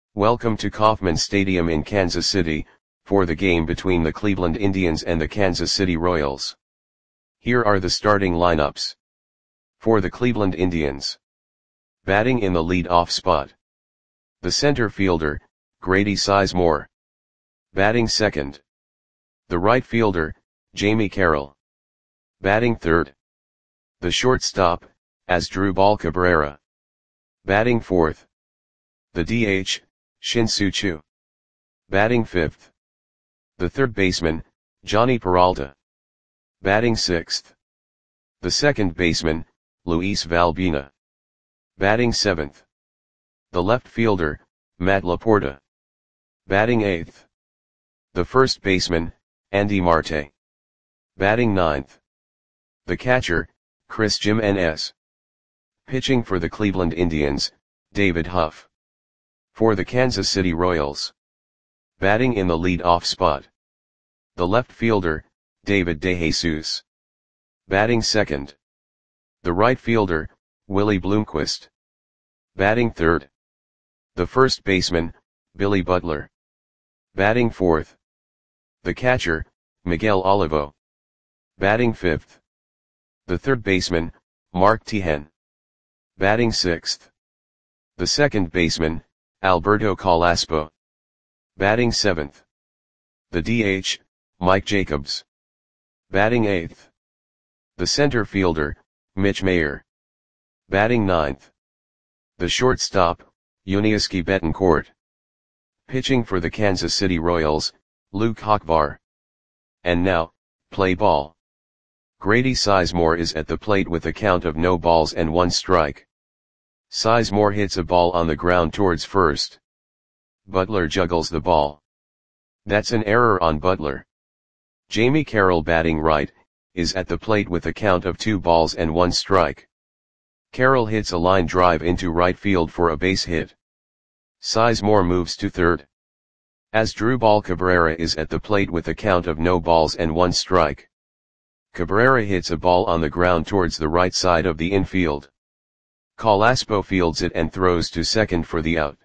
Welcome to Kauffman Stadium in Kansas City, for the game between the Cleveland Indians and the Kansas City Royals. Here are the starting lineups. For the Cleveland Indians. Batting in the lead-off spot. The center fielder, Grady Sizemore. Batting second. The right fielder, Jamie Carroll. Batting third. The shortstop, Asdrubal Cabrera. Batting fourth. The DH, Shin-Soo Choo. Batting fifth. The third baseman, Jhonny Peralta. Batting sixth. The second baseman, Luis Valbuena. Batting seventh. The left fielder, Matt Laporta. Batting eighth. The first baseman, Andy Marte. Batting ninth. The catcher, Chris Jimenez. Pitching for the Cleveland Indians, David Huff. For the Kansas City Royals. Batting in the lead-off spot. The left fielder, David DeJesus. Batting second. The right fielder, Willie Bloomquist. Batting third. The first baseman, Billy Butler. Batting fourth. The catcher, Miguel Olivo. Batting fifth. The third baseman, Mark Teahen. Batting sixth. The second baseman, Alberto Calaspo. Batting seventh. The DH, Mike Jacobs. Batting eighth. The center fielder, Mitch Mayer. Batting ninth. The shortstop, Yuniesky Betancourt. Pitching for the Kansas City Royals, Luke Hochvar. And now, play ball. Grady Sizemore is at the plate with a count of no balls and one strike. Sizemore hits a ball on the ground towards first. Butler juggles the ball. That's an error on Butler. Jamie Carroll, batting right, is at the plate with a count of 2 balls and 1 strike. Carroll hits a line drive into right field for a base hit. Sizemore moves to third. Asdrubal Cabrera is at the plate with a count of no balls and 1 strike. Cabrera hits a ball on the ground towards the right side of the infield. Calaspo fields it and throws to second for the out.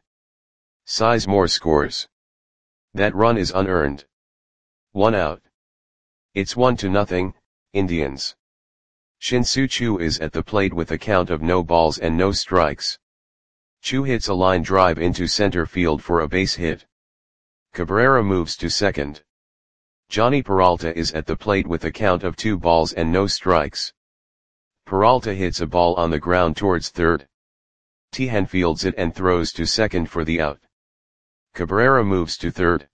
Sizemore scores. That run is unearned. 1 out. It's 1-0, Indians. Shin-Soo Choo is at the plate with a count of no balls and no strikes. Choo hits a line drive into center field for a base hit. Cabrera moves to second. Jhonny Peralta is at the plate with a count of 2 balls and no strikes. Peralta hits a ball on the ground towards third. Teahen fields it and throws to second for the out. Cabrera moves to third.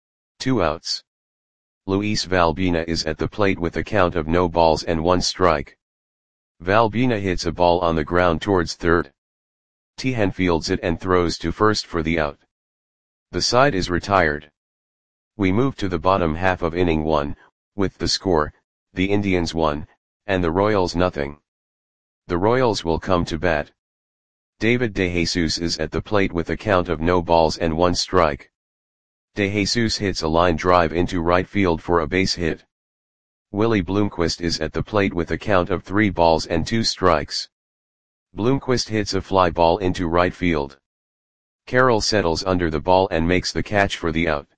2 outs. Luis Valbuena is at the plate with a count of no balls and 1 strike. Valbuena hits a ball on the ground towards third. Teahen fields it and throws to first for the out. The side is retired. We move to the bottom half of inning 1, with the score, the Indians 1, and the Royals 0. The Royals will come to bat. David DeJesus is at the plate with a count of no balls and 1 strike. DeJesus hits a line drive into right field for a base hit. Willie Bloomquist is at the plate with a count of 3 balls and 2 strikes. Bloomquist hits a fly ball into right field. Carroll settles under the ball and makes the catch for the out.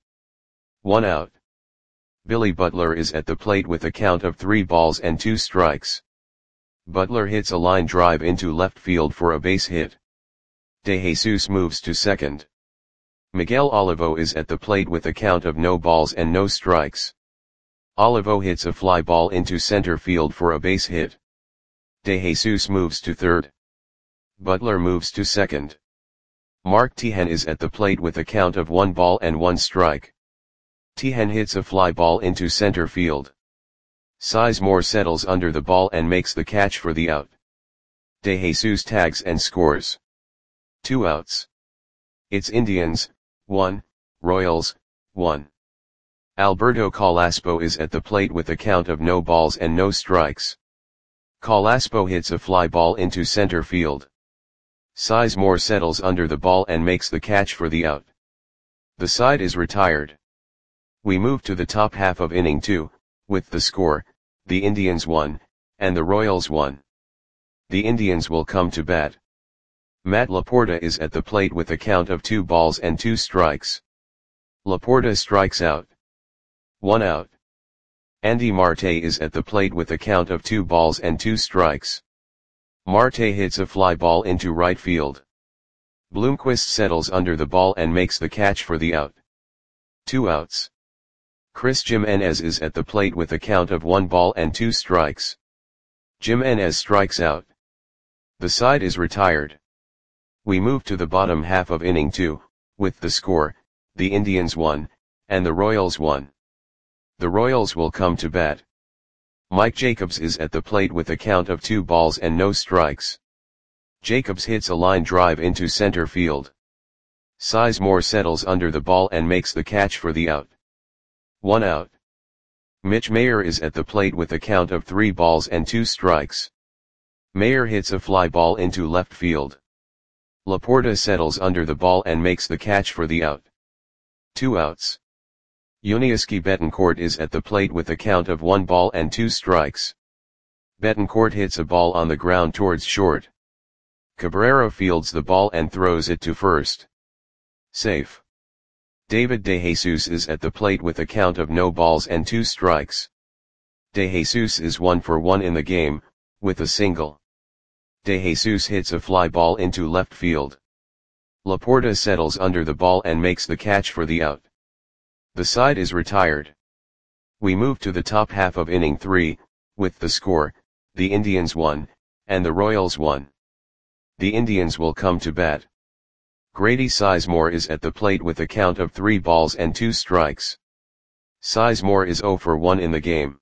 1 out. Billy Butler is at the plate with a count of 3 balls and 2 strikes. Butler hits a line drive into left field for a base hit. DeJesus moves to second. Miguel Olivo is at the plate with a count of no balls and no strikes. Olivo hits a fly ball into center field for a base hit. DeJesus moves to third. Butler moves to second. Mark Teahen is at the plate with a count of 1 ball and 1 strike. Teahen hits a fly ball into center field. Sizemore settles under the ball and makes the catch for the out. DeJesus tags and scores. 2 outs. It's Indians 1, Royals 1. Alberto Calaspo is at the plate with a count of no balls and no strikes. Calaspo hits a fly ball into center field. Sizemore settles under the ball and makes the catch for the out. The side is retired. We move to the top half of inning 2, with the score, the Indians 1, and the Royals 1. The Indians will come to bat. Matt Laporta is at the plate with a count of 2 balls and 2 strikes. Laporta strikes out. 1 out. Andy Marte is at the plate with a count of 2 balls and 2 strikes. Marte hits a fly ball into right field. Bloomquist settles under the ball and makes the catch for the out. 2 outs. Chris Jimenez is at the plate with a count of 1 ball and 2 strikes. Jimenez strikes out. The side is retired. We move to the bottom half of inning 2, with the score, the Indians 1, and the Royals 1. The Royals will come to bat. Mike Jacobs is at the plate with a count of 2 balls and no strikes. Jacobs hits a line drive into center field. Sizemore settles under the ball and makes the catch for the out. 1 out. Mitch Mayer is at the plate with a count of 3 balls and 2 strikes. Mayer hits a fly ball into left field. Laporta settles under the ball and makes the catch for the out. 2 outs. Yuniesky Betancourt is at the plate with a count of 1 ball and 2 strikes. Betancourt hits a ball on the ground towards short. Cabrera fields the ball and throws it to first. Safe. David DeJesus is at the plate with a count of no balls and 2 strikes. DeJesus is 1 for 1 in the game, with a single. DeJesus hits a fly ball into left field. Laporta settles under the ball and makes the catch for the out. The side is retired. We move to the top half of inning 3, with the score, the Indians 1, and the Royals 1. The Indians will come to bat. Grady Sizemore is at the plate with a count of 3 balls and 2 strikes. Sizemore is 0 for 1 in the game.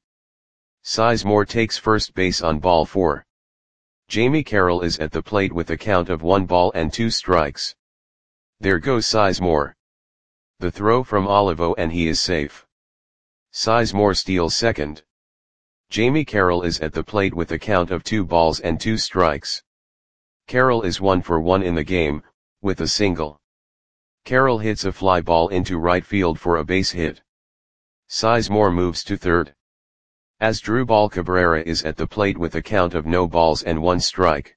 Sizemore takes first base on ball 4. Jamie Carroll is at the plate with a count of 1 ball and 2 strikes. There goes Sizemore. The throw from Olivo and he is safe. Sizemore steals second. Jamie Carroll is at the plate with a count of 2 balls and 2 strikes. Carroll is 1 for 1 in the game, with a single. Carroll hits a fly ball into right field for a base hit. Sizemore moves to third. Asdrubal Cabrera is at the plate with a count of no balls and 1 strike.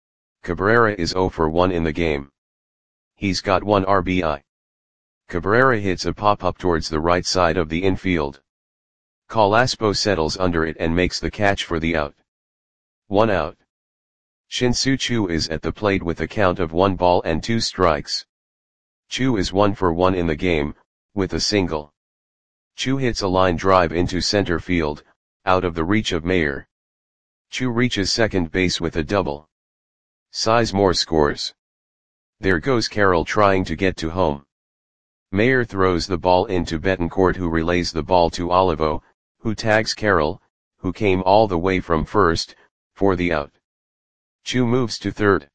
Cabrera is 0 for 1 in the game. He's got 1 RBI. Cabrera hits a pop-up towards the right side of the infield. Calaspo settles under it and makes the catch for the out. 1 out. Shin-Soo Choo is at the plate with a count of 1 ball and 2 strikes. Choo is 1 for 1 in the game, with a single. Choo hits a line drive into center field, out of the reach of Mayer. Choo reaches second base with a double. Sizemore scores. There goes Carroll trying to get to home. Mayer throws the ball into Betancourt, who relays the ball to Olivo, who tags Carroll, who came all the way from first, for the out. Choo moves to third.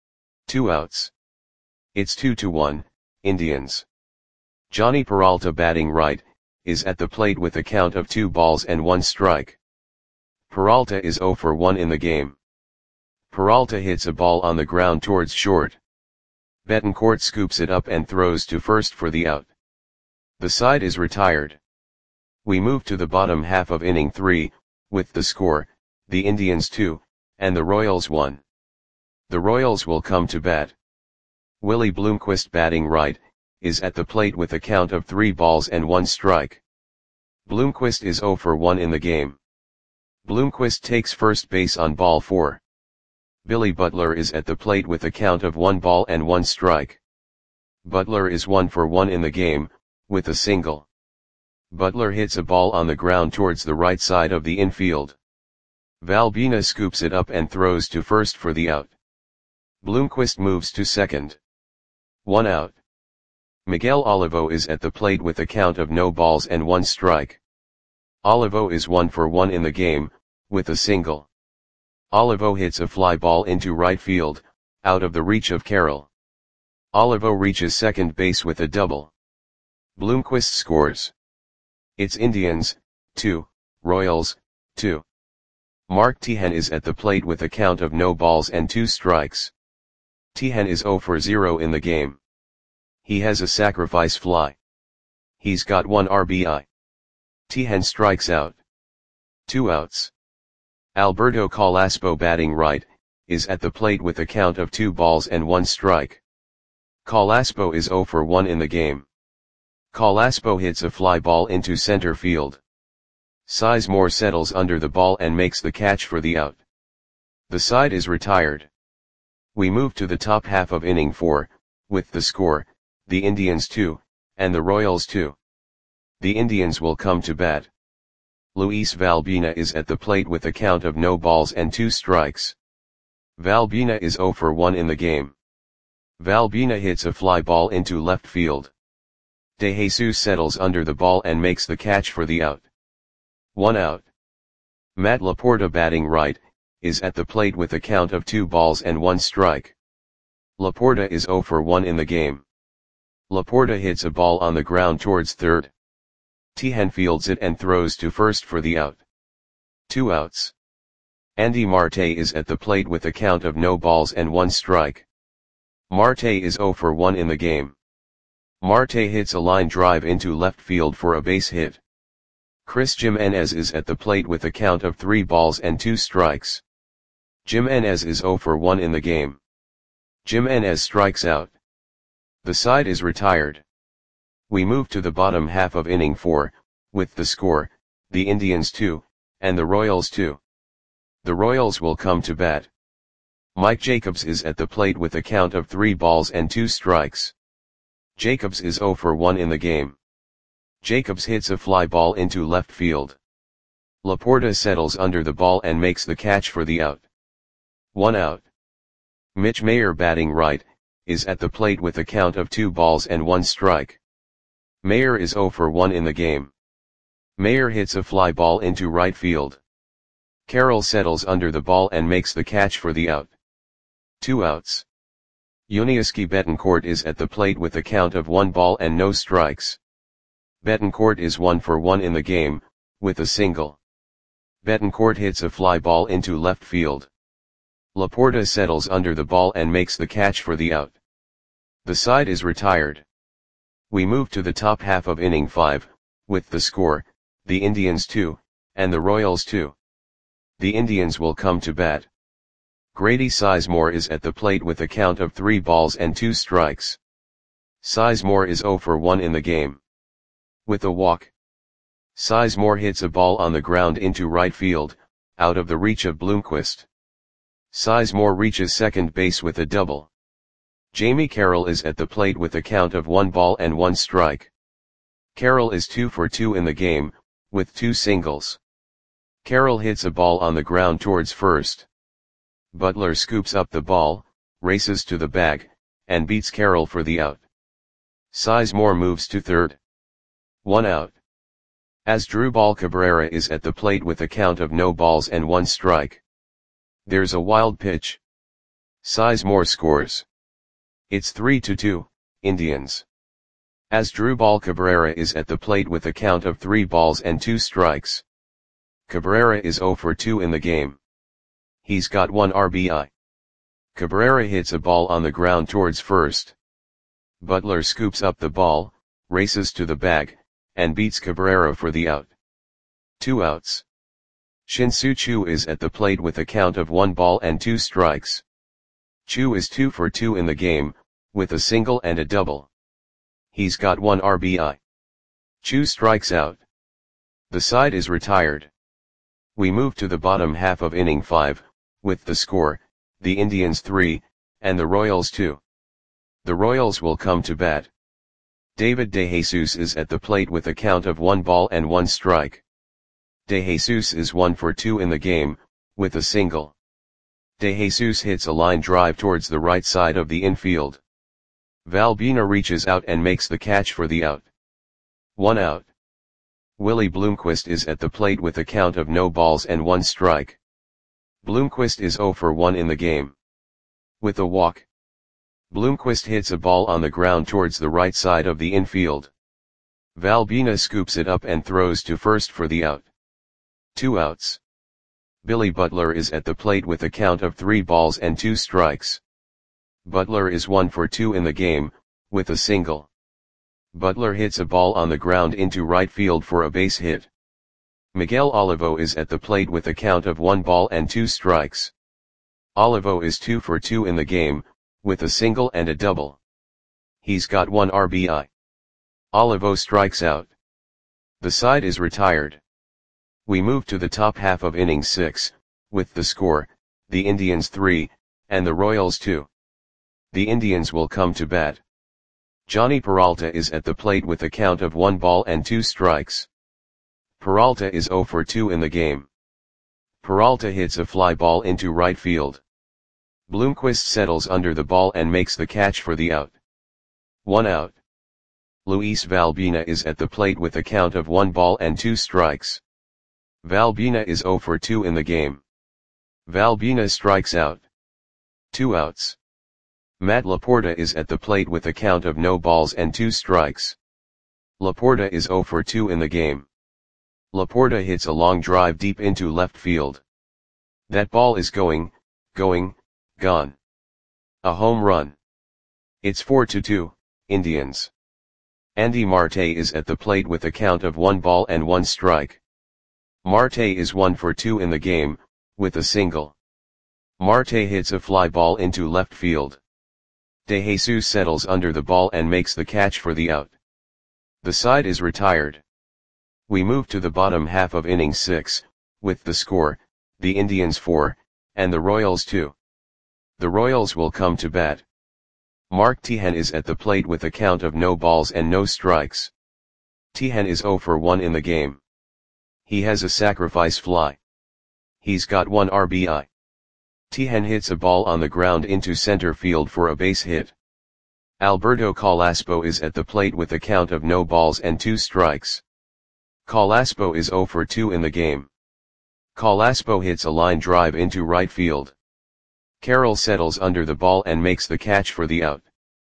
2 outs. It's 2-1, Indians. Johnny Peralta, batting right, is at the plate with a count of 2 balls and 1 strike. Peralta is 0 for 1 in the game. Peralta hits a ball on the ground towards short. Betancourt scoops it up and throws to first for the out. The side is retired. We move to the bottom half of inning 3, with the score, the Indians 2, and the Royals 1. The Royals will come to bat. Willie Bloomquist, batting right, is at the plate with a count of 3 balls and 1 strike. Bloomquist is 0 for 1 in the game. Bloomquist takes first base on ball 4. Billy Butler is at the plate with a count of 1 ball and 1 strike. Butler is 1 for 1 in the game, with a single. Butler hits a ball on the ground towards the right side of the infield. Valbina scoops it up and throws to first for the out. Bloomquist moves to second. 1 out. Miguel Olivo is at the plate with a count of no balls and 1 strike. Olivo is 1 for 1 in the game, with a single. Olivo hits a fly ball into right field, out of the reach of Carroll. Olivo reaches second base with a double. Bloomquist scores. It's Indians, 2, Royals, 2. Mark Teahen is at the plate with a count of no balls and 2 strikes. Teahen is 0 for 0 in the game. He has a sacrifice fly. He's got 1 RBI. Teahen strikes out. 2 outs. Alberto Calaspo, batting right, is at the plate with a count of 2 balls and 1 strike. Calaspo is 0 for 1 in the game. Calaspo hits a fly ball into center field. Sizemore settles under the ball and makes the catch for the out. The side is retired. We move to the top half of inning 4, with the score, the Indians 2, and the Royals 2. The Indians will come to bat. Luis Valbuena is at the plate with a count of no balls and 2 strikes. Valbuena is 0 for 1 in the game. Valbuena hits a fly ball into left field. De Jesus settles under the ball and makes the catch for the out. 1 out. Matt Laporta, batting right, is at the plate with a count of 2 balls and 1 strike. Laporta is 0 for 1 in the game. Laporta hits a ball on the ground towards third. Tejan fields it and throws to first for the out. 2 outs. Andy Marte is at the plate with a count of no balls and 1 strike. Marte is 0 for 1 in the game. Marte hits a line drive into left field for a base hit. Chris Jimenez is at the plate with a count of 3 balls and 2 strikes. Jimenez is 0 for 1 in the game. Jimenez strikes out. The side is retired. We move to the bottom half of inning 4, with the score, the Indians 2, and the Royals 2. The Royals will come to bat. Mike Jacobs is at the plate with a count of 3 balls and 2 strikes. Jacobs is 0 for 1 in the game. Jacobs hits a fly ball into left field. Laporta settles under the ball and makes the catch for the out. 1 out. Mitch Mayer, batting right, is at the plate with a count of 2 balls and 1 strike. Mayer is 0 for 1 in the game. Mayer hits a fly ball into right field. Carroll settles under the ball and makes the catch for the out. 2 outs. Yuniesky Betancourt is at the plate with a count of 1 ball and no strikes. Betancourt is 1 for 1 in the game, with a single. Betancourt hits a fly ball into left field. Laporta settles under the ball and makes the catch for the out. The side is retired. We move to the top half of inning 5, with the score, the Indians 2, and the Royals 2. The Indians will come to bat. Grady Sizemore is at the plate with a count of 3 balls and 2 strikes. Sizemore is 0 for 1 in the game. With a walk. Sizemore hits a ball on the ground into right field, out of the reach of Bloomquist. Sizemore reaches second base with a double. Jamie Carroll is at the plate with a count of 1 ball and 1 strike. Carroll is 2 for 2 in the game, with 2 singles. Carroll hits a ball on the ground towards first. Butler scoops up the ball, races to the bag, and beats Carroll for the out. Sizemore moves to third. 1 out. Asdrubal Cabrera is at the plate with a count of no balls and 1 strike. There's a wild pitch. Sizemore scores. It's 3-2, Indians. Asdrubal Cabrera is at the plate with a count of 3 balls and 2 strikes. Cabrera is 0 for 2 in the game. He's got 1 RBI. Cabrera hits a ball on the ground towards first. Butler scoops up the ball, races to the bag, and beats Cabrera for the out. 2 outs. Shin-Soo Choo is at the plate with a count of 1 ball and 2 strikes. Choo is 2 for 2 in the game, with a single and a double. He's got 1 RBI. Choo strikes out. The side is retired. We move to the bottom half of inning 5, with the score, the Indians 3, and the Royals 2. The Royals will come to bat. David De Jesus is at the plate with a count of 1 ball and 1 strike. De Jesus is 1 for 2 in the game, with a single. De Jesus hits a line drive towards the right side of the infield. Valbuena reaches out and makes the catch for the out. 1 out. Willie Bloomquist is at the plate with a count of no balls and 1 strike. Bloomquist is 0 for 1 in the game. With a walk. Bloomquist hits a ball on the ground towards the right side of the infield. Valbuena scoops it up and throws to first for the out. 2 outs. Billy Butler is at the plate with a count of 3 balls and 2 strikes. Butler is 1 for 2 in the game, with a single. Butler hits a ball on the ground into right field for a base hit. Miguel Olivo is at the plate with a count of 1 ball and 2 strikes. Olivo is 2 for 2 in the game, with a single and a double. He's got 1 RBI. Olivo strikes out. The side is retired. We move to the top half of inning 6, with the score, the Indians 3, and the Royals 2. The Indians will come to bat. Johnny Peralta is at the plate with a count of 1 ball and 2 strikes. Peralta is 0 for 2 in the game. Peralta hits a fly ball into right field. Bloomquist settles under the ball and makes the catch for the out. 1 out. Luis Valbuena is at the plate with a count of 1 ball and 2 strikes. Valbuena is 0 for 2 in the game. Valbuena strikes out. 2 outs. Matt Laporta is at the plate with a count of no balls and 2 strikes. Laporta is 0 for 2 in the game. Laporta hits a long drive deep into left field. That ball is gone. A home run. It's 4-2, Indians. Andy Marte is at the plate with a count of 1 ball and 1 strike. Marte is 1 for 2 in the game, with a single. Marte hits a fly ball into left field. De Jesus settles under the ball and makes the catch for the out. The side is retired. We move to the bottom half of inning 6, with the score, the Indians 4, and the Royals 2. The Royals will come to bat. Mark Tejan is at the plate with a count of no balls and no strikes. Tejan is 0 for 1 in the game. He has a sacrifice fly. He's got 1 RBI. Tejan hits a ball on the ground into center field for a base hit. Alberto Calaspo is at the plate with a count of no balls and 2 strikes. Calaspo is 0 for 2 in the game. Calaspo hits a line drive into right field. Carroll settles under the ball and makes the catch for the out.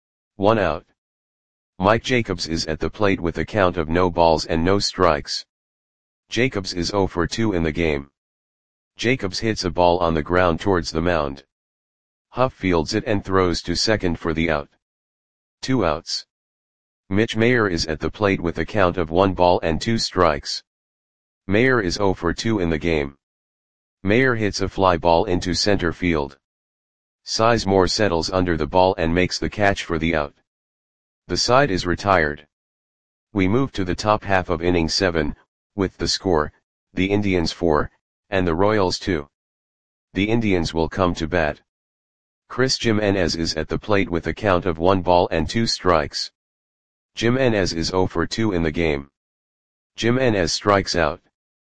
1 out. Mike Jacobs is at the plate with a count of no balls and no strikes. Jacobs is 0 for 2 in the game. Jacobs hits a ball on the ground towards the mound. Huff fields it and throws to second for the out. 2 outs. Mitch Mayer is at the plate with a count of 1 ball and 2 strikes. Mayer is 0 for 2 in the game. Mayer hits a fly ball into center field. Sizemore settles under the ball and makes the catch for the out. The side is retired. We move to the top half of inning 7, with the score, the Indians 4, and the Royals 2. The Indians will come to bat. Chris Jimenez is at the plate with a count of 1 ball and 2 strikes. Jimenez is 0 for 2 in the game. Jimenez strikes out.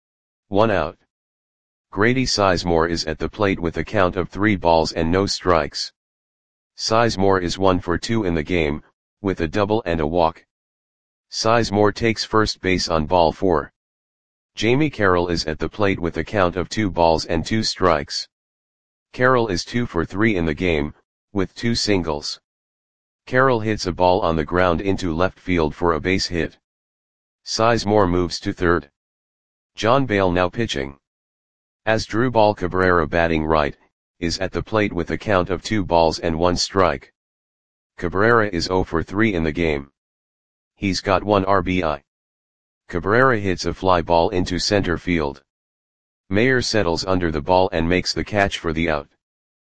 1 out. Grady Sizemore is at the plate with a count of 3 balls and no strikes. Sizemore is 1 for 2 in the game, with a double and a walk. Sizemore takes first base on ball 4. Jamie Carroll is at the plate with a count of 2 balls and 2 strikes. Carroll is 2 for 3 in the game, with 2 singles. Carroll hits a ball on the ground into left field for a base hit. Sizemore moves to third. John Bale now pitching. Asdrubal Cabrera batting right, is at the plate with a count of 2 balls and 1 strike. Cabrera is 0 for 3 in the game. He's got 1 RBI. Cabrera hits a fly ball into center field. Mayer settles under the ball and makes the catch for the out.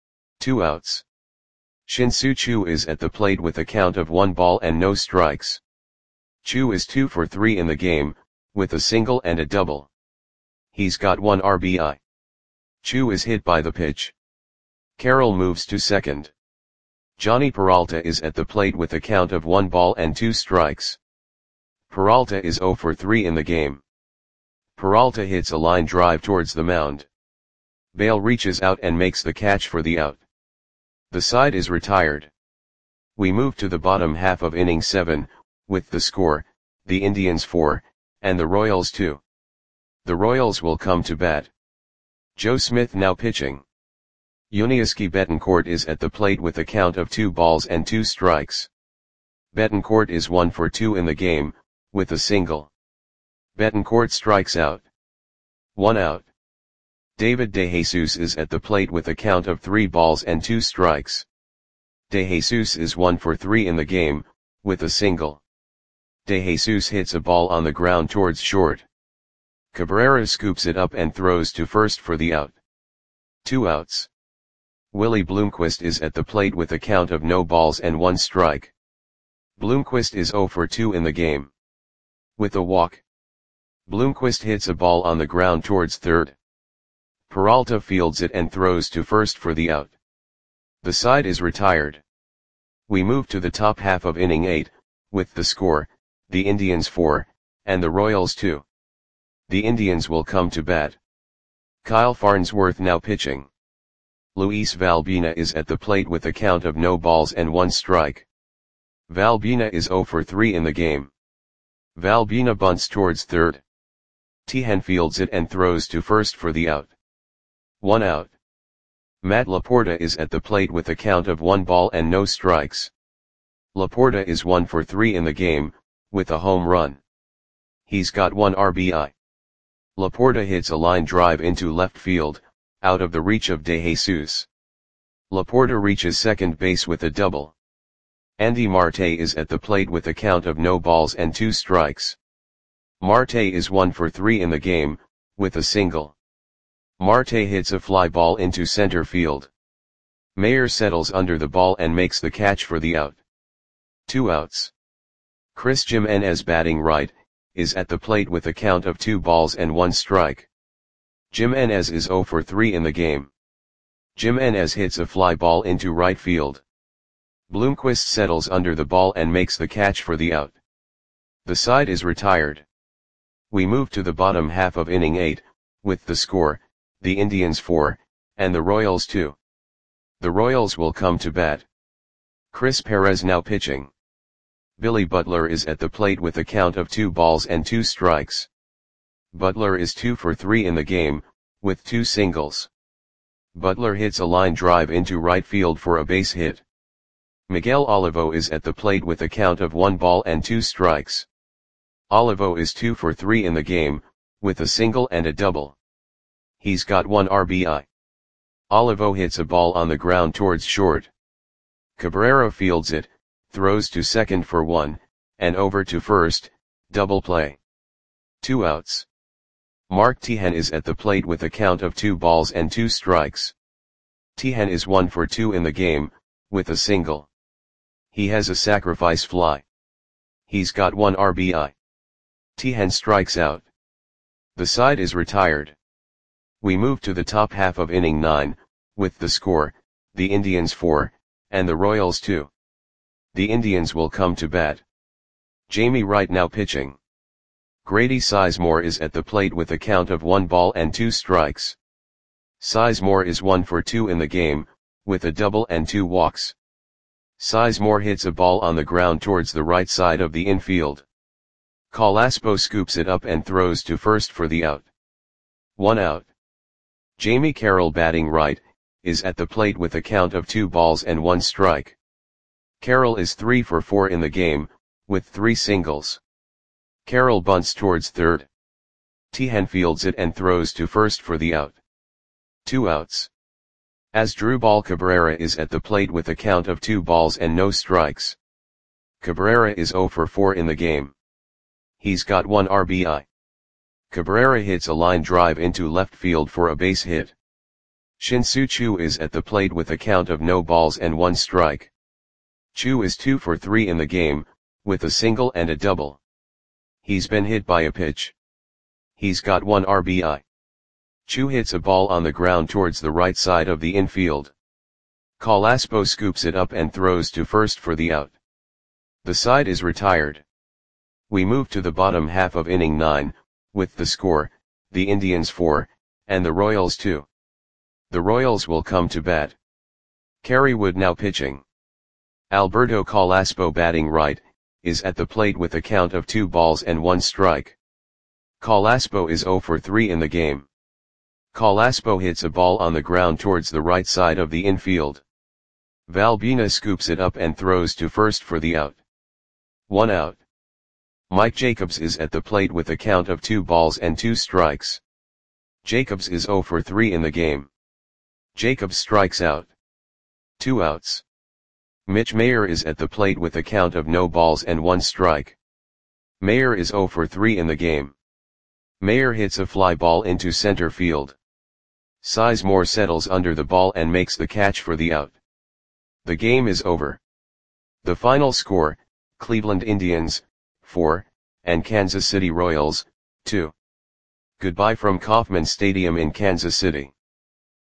2 outs. Shin-Soo Choo is at the plate with a count of 1 ball and no strikes. Choo is 2 for 3 in the game, with a single and a double. He's got 1 RBI. Choo is hit by the pitch. Carroll moves to second. Johnny Peralta is at the plate with a count of 1 ball and 2 strikes. Peralta is 0 for 3 in the game. Peralta hits a line drive towards the mound. Bale reaches out and makes the catch for the out. The side is retired. We move to the bottom half of inning 7, with the score, the Indians 4, and the Royals 2. The Royals will come to bat. Joe Smith now pitching. Yuniesky Betancourt is at the plate with a count of 2 balls and 2 strikes. Betancourt is 1 for 2 in the game, with a single. Betancourt strikes out. 1 out. David De Jesus is at the plate with a count of 3 balls and 2 strikes. De Jesus is 1 for 3 in the game, with a single. De Jesus hits a ball on the ground towards short. Cabrera scoops it up and throws to first for the out. 2 outs. Willie Bloomquist is at the plate with a count of no balls and 1 strike. Bloomquist is 0 for 2 in the game. With a walk, Bloomquist hits a ball on the ground towards third. Peralta fields it and throws to first for the out. The side is retired. We move to the top half of inning 8, with the score, the Indians 4, and the Royals 2. The Indians will come to bat. Kyle Farnsworth now pitching. Luis Valbuena is at the plate with a count of no balls and 1 strike. Valbuena is 0 for 3 in the game. Valbuena bunts towards third. Tejan fields it and throws to first for the out. 1 out. Matt Laporta is at the plate with a count of 1 ball and no strikes. Laporta is 1 for 3 in the game, with a home run. He's got 1 RBI. Laporta hits a line drive into left field, out of the reach of De Jesus. Laporta reaches second base with a double. Andy Marte is at the plate with a count of no balls and 2 strikes. Marte is 1 for 3 in the game, with a single. Marte hits a fly ball into center field. Mayer settles under the ball and makes the catch for the out. 2 outs. Chris Jimenez, batting right, is at the plate with a count of 2 balls and 1 strike. Jimenez is 0 for 3 in the game. Jimenez hits a fly ball into right field. Bloomquist settles under the ball and makes the catch for the out. The side is retired. We move to the bottom half of inning 8, with the score, the Indians 4, and the Royals 2. The Royals will come to bat. Chris Perez now pitching. Billy Butler is at the plate with a count of 2 balls and 2 strikes. Butler is 2 for 3 in the game, with 2 singles. Butler hits a line drive into right field for a base hit. Miguel Olivo is at the plate with a count of 1 ball and 2 strikes. Olivo is 2 for 3 in the game, with a single and a double. He's got 1 RBI. Olivo hits a ball on the ground towards short. Cabrera fields it, throws to second for 1, and over to first, double play. 2 outs. Mark Tejan is at the plate with a count of 2 balls and 2 strikes. Tejan is 1 for 2 in the game, with a single. He has a sacrifice fly. He's got 1 RBI. Tejan strikes out. The side is retired. We move to the top half of inning 9, with the score, the Indians 4, and the Royals 2. The Indians will come to bat. Jamie Wright now pitching. Grady Sizemore is at the plate with a count of 1 ball and 2 strikes. Sizemore is 1 for 2 in the game, with a double and 2 walks. Sizemore hits a ball on the ground towards the right side of the infield. Calaspo scoops it up and throws to first for the out. 1 out. Jamie Carroll, batting right, is at the plate with a count of 2 balls and 1 strike. Carroll is 3 for 4 in the game, with 3 singles. Carroll bunts towards third. Tejan fields it and throws to first for the out. 2 outs. Asdrubal Cabrera is at the plate with a count of 2 balls and no strikes. Cabrera is 0 for 4 in the game. He's got 1 RBI. Cabrera hits a line drive into left field for a base hit. Shin-Soo Choo is at the plate with a count of no balls and 1 strike. Choo is 2 for 3 in the game, with a single and a double. He's been hit by a pitch. He's got 1 RBI. Choo hits a ball on the ground towards the right side of the infield. Calaspo scoops it up and throws to first for the out. The side is retired. We move to the bottom half of inning 9, with the score, the Indians 4, and the Royals 2. The Royals will come to bat. Kerry Wood now pitching. Alberto Calaspo, batting right, is at the plate with a count of 2 balls and 1 strike. Calaspo is 0 for 3 in the game. Calaspo hits a ball on the ground towards the right side of the infield. Valbuena scoops it up and throws to first for the out. 1 out. Mike Jacobs is at the plate with a count of 2 balls and 2 strikes. Jacobs is 0 for 3 in the game. Jacobs strikes out. 2 outs. Mitch Mayer is at the plate with a count of no balls and 1 strike. Mayer is 0 for 3 in the game. Mayer hits a fly ball into center field. Sizemore settles under the ball and makes the catch for the out. The game is over. The final score, Cleveland Indians, 4, and Kansas City Royals, 2. Goodbye from Kauffman Stadium in Kansas City.